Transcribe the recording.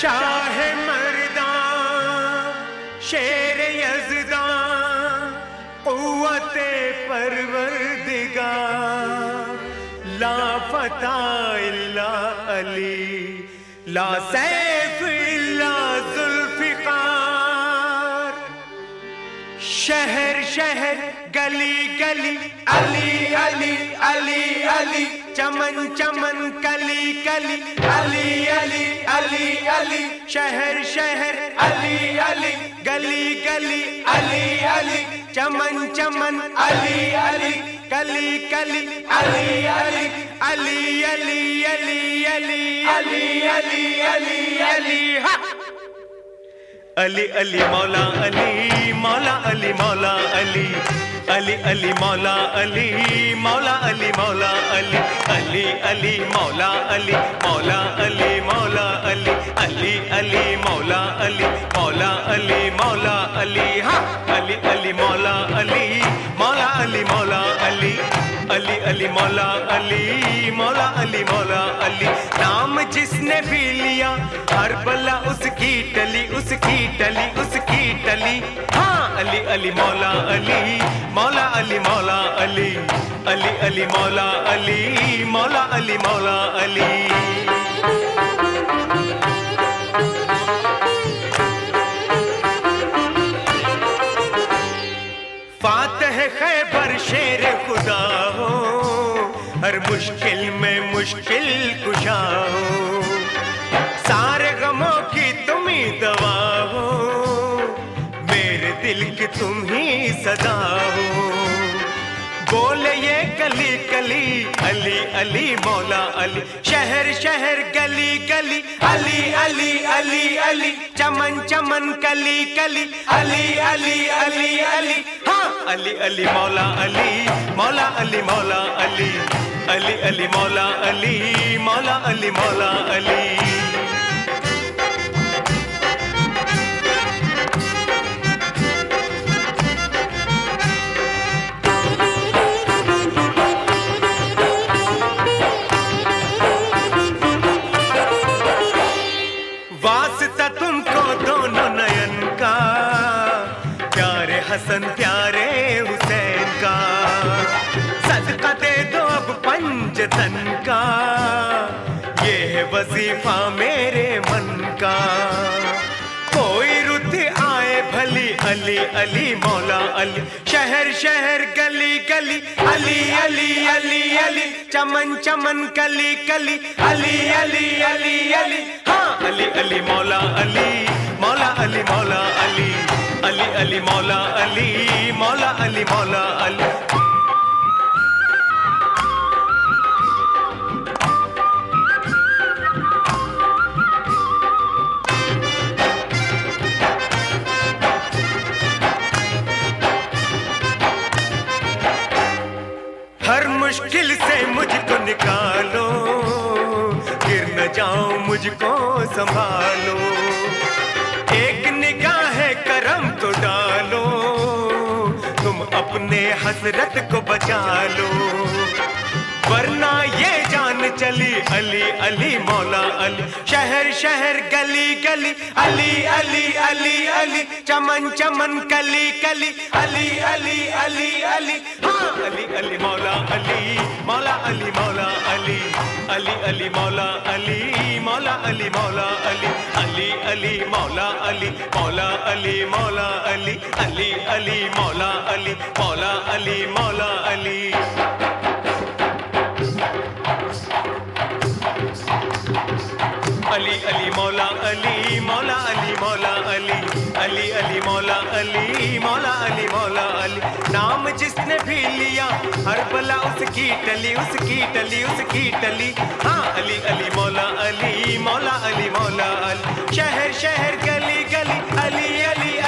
शाह मर्दां शेर यज़दां क़ुव्वते परवरदिगार ला फता इल्ला अली ला सैफ इल्ला ज़ुल्फ़िकार। शहर शहर गली गली अली अली अली अली चमन चमन कली कली अली अली अली अली शहर शहर अली अली गली गली अली अली चमन चमन अली अली कली कली अली अली अली अली अली अली अली अली अली अली हा अली अली मौला अली मौला अली मौला अली अली अली मौला अली मौला अली मौला अली अली अली मौला अली मौला अली मौला अली अली अली मौला अली मौला अली मौला अली हाँ अली अली मौला अली मौला अली मौला अली अली अली मौला अली मौला अली मौला अली। नाम जिसने भी लिया हर बला उसकी टली उसकी टली उसकी टली हाँ अली अली मौला अली मौला अली मौला अली अली अली मौला अली मौला अली मौला अली। फातह खैबर शेर खुदा हो हर मुश्किल में मुश्किल कुशा हो सारे गमों की तुम ही दवा हो मेरे दिल की तुम ही सदा हो। बोले ये कली कली अली अली मौला अली शहर शहर गली गली अली अली अली अली चमन चमन कली कली अली अली अली अली हाँ अली अली मौला अली मौला अली मौला अली अली अली मौला अली मौला अली मौला अली। वास्ता तुमको दोनों नयन का प्यारे हसन प्यारे हुसैन का सदका दे दो अब पंजतन का ये है वजीफा मेरे मन का। कोई रुत आए भली अली अली मौला अली शहर शहर गली गली अली अली अली अली चमन चमन कली कली अली अली अली अली हाँ अली अली मौला अली मौला अली मौला अली अली अली मौला अली मौला अली मौला अली। हर मुश्किल से मुझको निकालो गिर न जाऊं मुझको संभालो एक निगाह करम तो डालो तुम अपने हसरत को बचा लो वरना ये जान चली अली अली मौला अली शहर शहर गली गली अली अली अली अली चमन चमन कली कली अली अली अली अली हाँ अली अली मौला अली मौला अली मौला अली अली अली मौला अली मौला अली मौला अली अली अली मौला अली मौला अली मौला अली अली अली मौला अली मौला अली मौला अली। अली अली मौला अली मौला अली मौला अली अली अली मौला अली मौला अली मौला अली। नाम जिसने भी लिया हर बला उसकी टली उसकी टली उसकी टली हाँ अली अली मौला अली मौला अली मौला अली शहर शहर गली गली अली अली